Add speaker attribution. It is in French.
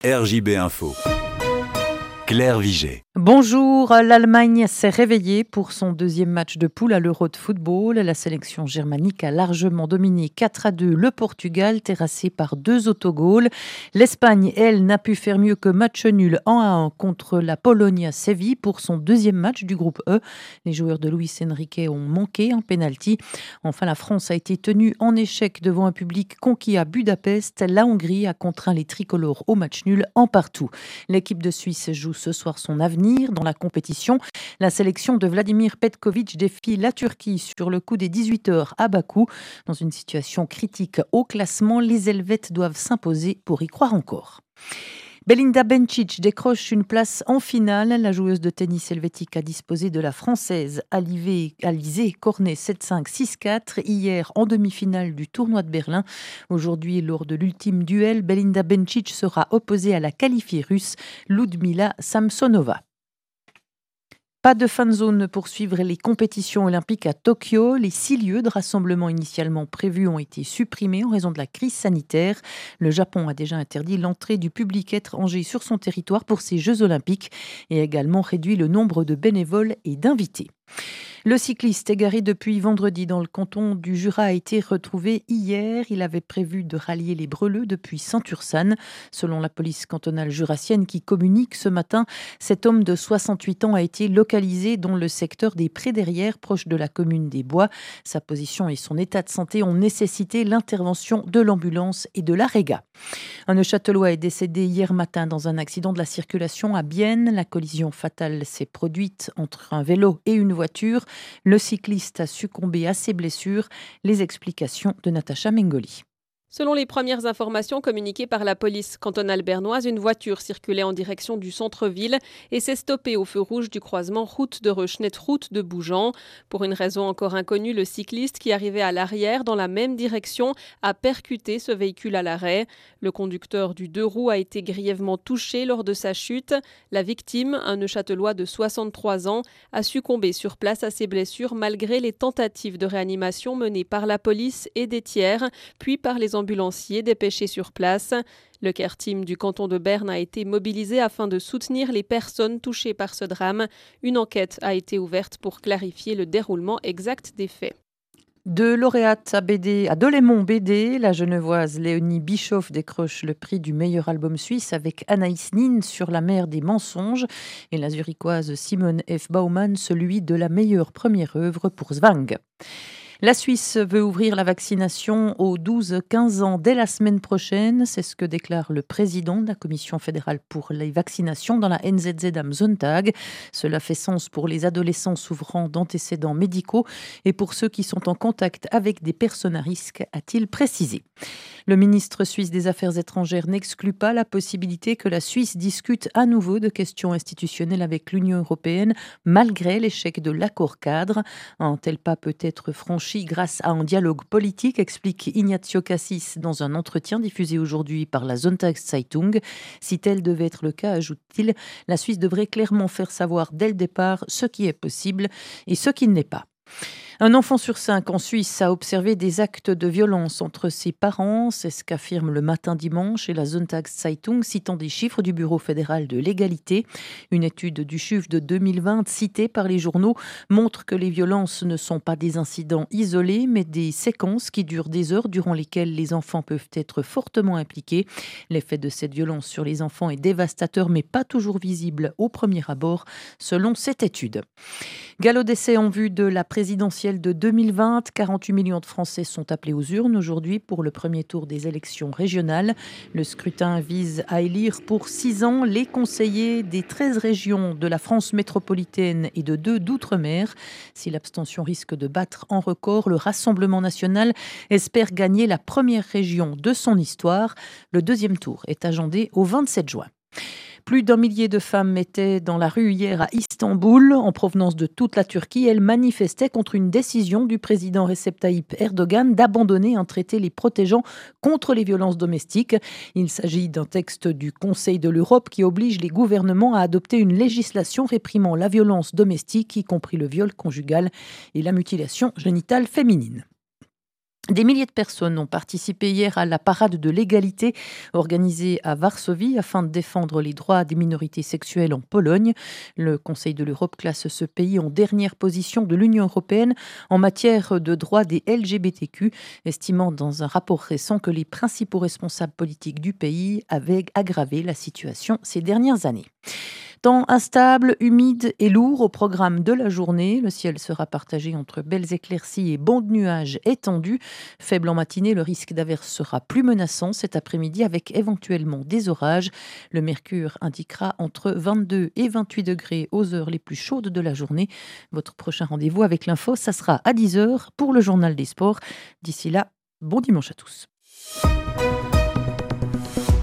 Speaker 1: RJB Info. Claire Vigée.
Speaker 2: Bonjour, l'Allemagne s'est réveillée pour son deuxième match de poule à l'Euro de football. La sélection germanique a largement dominé 4-2 le Portugal, terrassé par 2 autogols. L'Espagne, elle, n'a pu faire mieux que match nul 1-1 contre la Pologne à Séville pour son deuxième match du groupe E. Les joueurs de Luis Enrique ont manqué un pénalty. Enfin, la France a été tenue en échec devant un public conquis à Budapest. La Hongrie a contraint les tricolores au match nul en partout. L'équipe de Suisse joue ce soir son avenir dans la compétition. La sélection de Vladimir Petković défie la Turquie sur le coup des 18h à Bakou. Dans une situation critique au classement, les Helvètes doivent s'imposer pour y croire encore. Belinda Bencic décroche une place en finale. La joueuse de tennis helvétique a disposé de la Française Alizé Cornet 7-5, 6-4 hier en demi-finale du tournoi de Berlin. Aujourd'hui, lors de l'ultime duel, Belinda Bencic sera opposée à la qualifiée russe Ludmila Samsonova. Pas de fan zone pour suivre les compétitions olympiques à Tokyo. Les 6 lieux de rassemblement initialement prévus ont été supprimés en raison de la crise sanitaire. Le Japon a déjà interdit l'entrée du public étranger sur son territoire pour ces Jeux olympiques et a également réduit le nombre de bénévoles et d'invités. Le cycliste égaré depuis vendredi dans le canton du Jura a été retrouvé hier. Il avait prévu de rallier les Breleux depuis Saint-Ursanne. Selon la police cantonale jurassienne qui communique ce matin, cet homme de 68 ans a été localisé dans le secteur des Prés-Derrières, proche de la commune des Bois. Sa position et son état de santé ont nécessité l'intervention de l'ambulance et de la Réga. Un Neuchâtelois est décédé hier matin dans un accident de la circulation à Bienne. La collision fatale s'est produite entre un vélo et une voiture. Le cycliste a succombé à ses blessures. Les explications de Natacha Mengoli.
Speaker 3: Selon les premières informations communiquées par la police cantonale bernoise, une voiture circulait en direction du centre-ville et s'est stoppée au feu rouge du croisement route de Reuschnet-route de Bougeant. Pour une raison encore inconnue, le cycliste qui arrivait à l'arrière dans la même direction a percuté ce véhicule à l'arrêt. Le conducteur du 2 roues a été grièvement touché lors de sa chute. La victime, un Neuchâtelois de 63 ans, a succombé sur place à ses blessures malgré les tentatives de réanimation menées par la police et des tiers, puis par les ambulanciers dépêchés sur place. Le care team du canton de Berne a été mobilisé afin de soutenir les personnes touchées par ce drame. Une enquête a été ouverte pour clarifier le déroulement exact des faits.
Speaker 2: De lauréate à Delémont BD, la genevoise Léonie Bischoff décroche le prix du meilleur album suisse avec Anaïs Nin sur la mer des mensonges et la zurichoise Simone F. Baumann celui de la meilleure première œuvre pour Zwang. La Suisse veut ouvrir la vaccination aux 12-15 ans dès la semaine prochaine. C'est ce que déclare le président de la Commission fédérale pour les vaccinations dans la NZZ am Sonntag. Cela fait sens pour les adolescents souffrant d'antécédents médicaux et pour ceux qui sont en contact avec des personnes à risque, a-t-il précisé. Le ministre suisse des Affaires étrangères n'exclut pas la possibilité que la Suisse discute à nouveau de questions institutionnelles avec l'Union européenne malgré l'échec de l'accord cadre. Un tel pas peut être franchi grâce à un dialogue politique, explique Ignazio Cassis dans un entretien diffusé aujourd'hui par la Sonntagszeitung. Si tel devait être le cas, ajoute-t-il, la Suisse devrait clairement faire savoir dès le départ ce qui est possible et ce qui ne l'est pas. Un enfant sur 5 en Suisse a observé des actes de violence entre ses parents. C'est ce qu'affirme le Matin dimanche et la Sonntagszeitung, citant des chiffres du Bureau fédéral de l'égalité. Une étude du CHUV de 2020 citée par les journaux montre que les violences ne sont pas des incidents isolés, mais des séquences qui durent des heures durant lesquelles les enfants peuvent être fortement impliqués. L'effet de cette violence sur les enfants est dévastateur, mais pas toujours visible au premier abord, selon cette étude. Galop d'essai en vue de la présidentielle de 2020. 48 millions de Français sont appelés aux urnes aujourd'hui pour le premier tour des élections régionales. Le scrutin vise à élire pour 6 ans les conseillers des 13 régions de la France métropolitaine et de 2 d'outre-mer. Si l'abstention risque de battre en record, le Rassemblement national espère gagner la première région de son histoire. Le deuxième tour est agendé au 27 juin. Plus d'1 millier de femmes étaient dans la rue hier à Istanbul, en provenance de toute la Turquie. Elles manifestaient contre une décision du président Recep Tayyip Erdogan d'abandonner un traité les protégeant contre les violences domestiques. Il s'agit d'un texte du Conseil de l'Europe qui oblige les gouvernements à adopter une législation réprimant la violence domestique, y compris le viol conjugal et la mutilation génitale féminine. Des milliers de personnes ont participé hier à la parade de l'égalité organisée à Varsovie afin de défendre les droits des minorités sexuelles en Pologne. Le Conseil de l'Europe classe ce pays en dernière position de l'Union européenne en matière de droits des LGBTQ, estimant dans un rapport récent que les principaux responsables politiques du pays avaient aggravé la situation ces dernières années. Temps instable, humide et lourd au programme de la journée. Le ciel sera partagé entre belles éclaircies et bancs de nuages étendus. Faible en matinée, le risque d'averse sera plus menaçant cet après-midi avec éventuellement des orages. Le mercure indiquera entre 22 et 28 degrés aux heures les plus chaudes de la journée. Votre prochain rendez-vous avec l'info, ça sera à 10h pour le journal des sports. D'ici là, bon dimanche à tous.